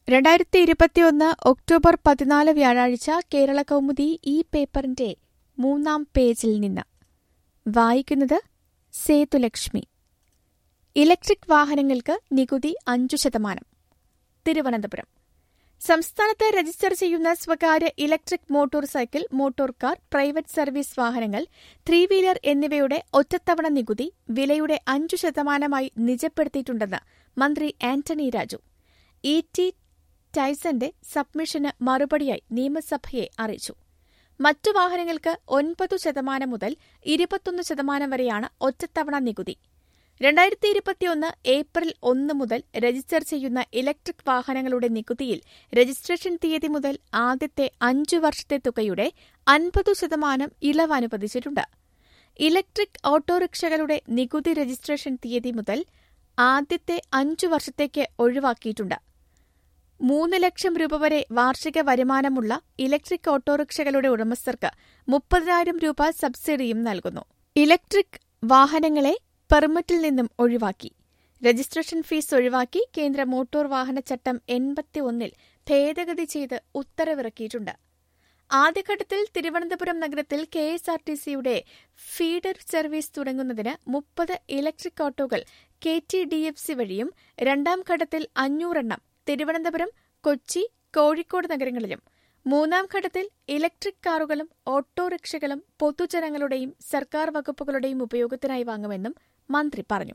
2021 October 14 വ്യാഴാഴ്ച കേരള കൗമുദി ഈ പേപ്പറിന്റെ 3-ാം പേജിൽ നിന്ന് വായിക്കുന്നത് സേതുലക്ഷ്മി. ഇലക്ട്രിക് വാഹനങ്ങൾക്ക് നികുതി 5%. തിരുവനന്തപുരം. സംസ്ഥാനത്ത് രജിസ്റ്റർ ചെയ്യുന്ന സ്വകാര്യ electric motorcycle, motor car, private service വാഹനങ്ങൾ, 3 വീലർ എന്നിവയുടെ ഒറ്റത്തവണ നികുതി വിലയുടെ 5% നിജപ്പെടുത്തിയിട്ടുണ്ടെന്ന് മന്ത്രി ആന്റണി രാജു ഇ.ടി. ടൈസന്റെ സബ്മിഷന് മറുപടിയായി നിയമസഭയെ അറിയിച്ചു. മറ്റു വാഹനങ്ങൾക്ക് 9% മുതൽ 21% വരെയാണ് ഒറ്റത്തവണ നികുതി. 2021 ഏപ്രിൽ 1 മുതൽ രജിസ്റ്റർ ചെയ്യുന്ന ഇലക്ട്രിക് വാഹനങ്ങളുടെ നികുതിയിൽ രജിസ്ട്രേഷൻ തീയതി മുതൽ ആദ്യത്തെ 5 വർഷത്തെ തുകയുടെ 50% ഇളവ് അനുവദിച്ചിട്ടുണ്ട്. ഇലക്ട്രിക് ഓട്ടോറിക്ഷകളുടെ നികുതി രജിസ്ട്രേഷൻ തീയതി മുതൽ ആദ്യത്തെ 5 വർഷത്തേക്ക് ഒഴിവാക്കിയിട്ടുണ്ട്. 3 ലക്ഷം രൂപ വരെ വാർഷിക വരുമാനമുള്ള ഇലക്ട്രിക് ഓട്ടോറിക്ഷകളുടെ ഉടമസ്ഥർക്ക് 30,000 രൂപ സബ്സിഡിയും നൽകുന്നു. ഇലക്ട്രിക് വാഹനങ്ങളെ പെർമിറ്റിൽ നിന്നും ഒഴിവാക്കി. രജിസ്ട്രേഷൻ ഫീസ് ഒഴിവാക്കി കേന്ദ്ര മോട്ടോർ വാഹന ചട്ടം 81 ഭേദഗതി ചെയ്ത് ഉത്തരവിറക്കിയിട്ടുണ്ട്. ആദ്യഘട്ടത്തിൽ തിരുവനന്തപുരം നഗരത്തിൽ കെഎസ്ആർടിസിയുടെ ഫീഡർ സർവീസ് തുടങ്ങുന്നതിന് 30 ഇലക്ട്രിക് ഓട്ടോകൾ KTDFC വഴിയും, 2-ാം ഘട്ടത്തിൽ 500 എണ്ണം തിരുവനന്തപുരം, കൊച്ചി, കോഴിക്കോട് നഗരങ്ങളിലും, 3-ാം ഘട്ടത്തിൽ ഇലക്ട്രിക് കാറുകളും ഓട്ടോറിക്ഷകളും പൊതുജനങ്ങളുടെയും സർക്കാർ വകുപ്പുകളുടെയും ഉപയോഗത്തിനായി വാങ്ങുമെന്നും മന്ത്രി പറഞ്ഞു.